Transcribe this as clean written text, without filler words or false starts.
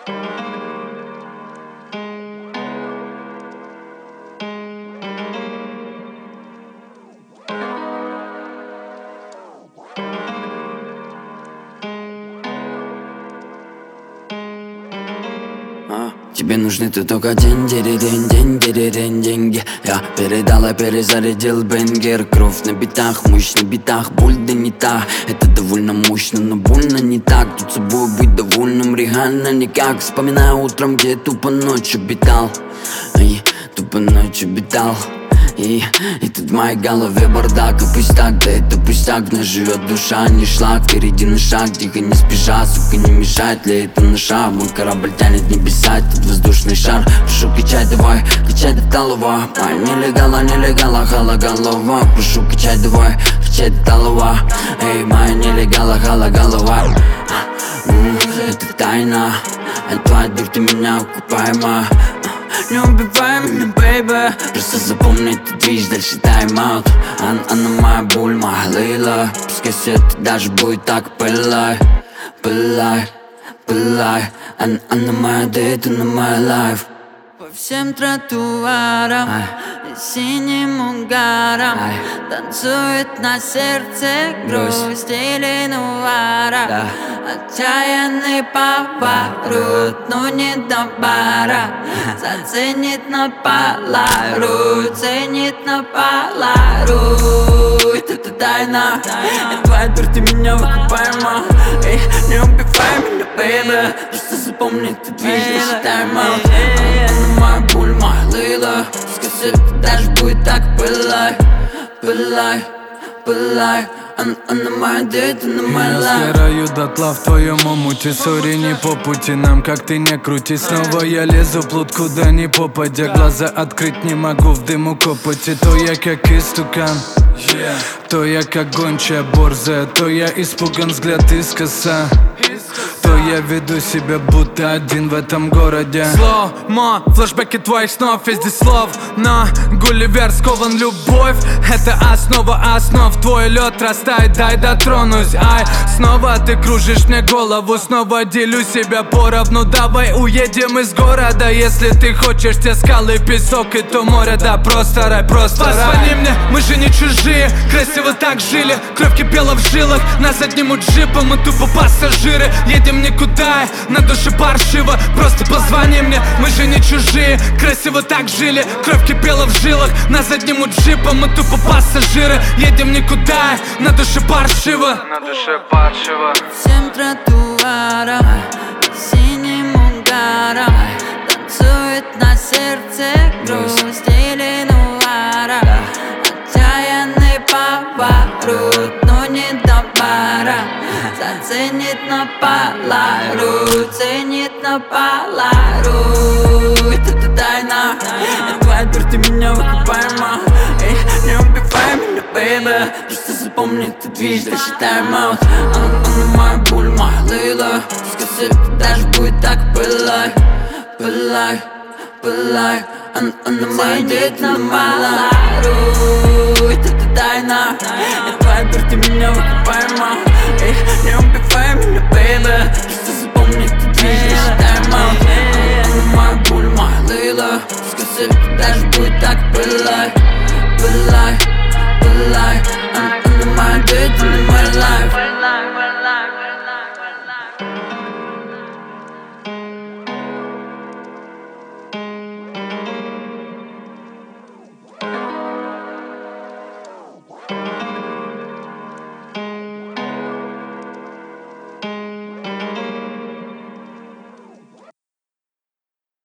Тебе нужны-то только деньги. Я передал, я перезарядил бенгер. Кровь на битах, мощь на битах. Боль да не та, это довольно мощно, но больно не так. Тут собой быть довольным реально никак. Вспоминаю утром, где тупо ночью обитал. Тупо ночью обитал. И тут в моей голове бардак, и пусть так, да это пустяк. Но живет душа, не шлак, впереди на шаг. Тихо не спеша, сука, не мешает ли это наша. Мой корабль тянет небеса, тут воздушный шар. Прошу, качай давай, качай до талого. Нелегала, хала-голова. Прошу, качай давай, качай до талого. Эй, моя нелегала, хала-голова. Это тайна, твоя дурь, ты меня окупаема. Не убивай меня, бэйбэ. Просто запомни этот движ, дальше тайм-аут. Она моя боль, моя лейла. Пускай все это даже будет так, пылай. Она моя дейт, она моя лайф. По всем тротуарам и синим угарам танцует на сердце грусть или нуара. Отчаянный поворот, но не до бара. Заценит на полару, ценит на полару. Это тайна, твоя дурь, ты меня выкупаема. Не убивай меня, бэйбэ. Просто запомни, ты движешь тайм-аут. Моя боль, моя лейла. Пускай все это даже будет так, пылай. Она моя дейт, она моя лайф. Я сгораю дотла в твоем омуте. Сори, не по пути нам, как ты не крути. Снова я лезу плут, куда ни попадя. Глаза открыть не могу, в дыму копоти. То я как истукан, то я как гончая борзая. То я испуган, взгляд искоса. То я веду себя будто один в этом городе. Слоумо, флешбеки твоих снов, везде слов. На Гулливер скован любовь. Это основа основ. Твой лед растает, дай дотронусь. Ай, снова ты кружишь мне голову. Снова делю себя поровну. Давай уедем из города. Если ты хочешь те скалы, песок и то море. Да просто рай, просто рай. Позвони мне, мы же не чужие. Красиво так жили, кровь кипела в жилах. На заднему джипа мы тупо пассажиры. Едем никуда, на душе паршиво. Просто позвони мне, мы же не чужие. Красиво так жили, кровь кипела в жилах. На заднему джипа мы тупо пассажиры. Едем никуда, на душе паршиво. На душе паршиво. Всем тротуарам и синим угарам танцует на сердце грусть или нуара. Отчаянный поворот, но не до бара. Заценит на полару, ценит на полару. Это тайна, твоя дурь, ты меня выкупаема. Не убивай меня, бэйбэ. Просто запомни, ты движ, дальше тайм-аут. Она моя боль, моя лейла. Пускай все это даже будет так, пылай. Она моя дейт, она моя лайф. Это тайна, твоя дурь, ты меня выкупаема. Не убивай меня, бэйбэ. Просто запомни, ты движ, дальше тайм-аут. Она моя боль, моя лейла. Пускай все это даже будет так, пылай. Она моя дейт, она моя лайф.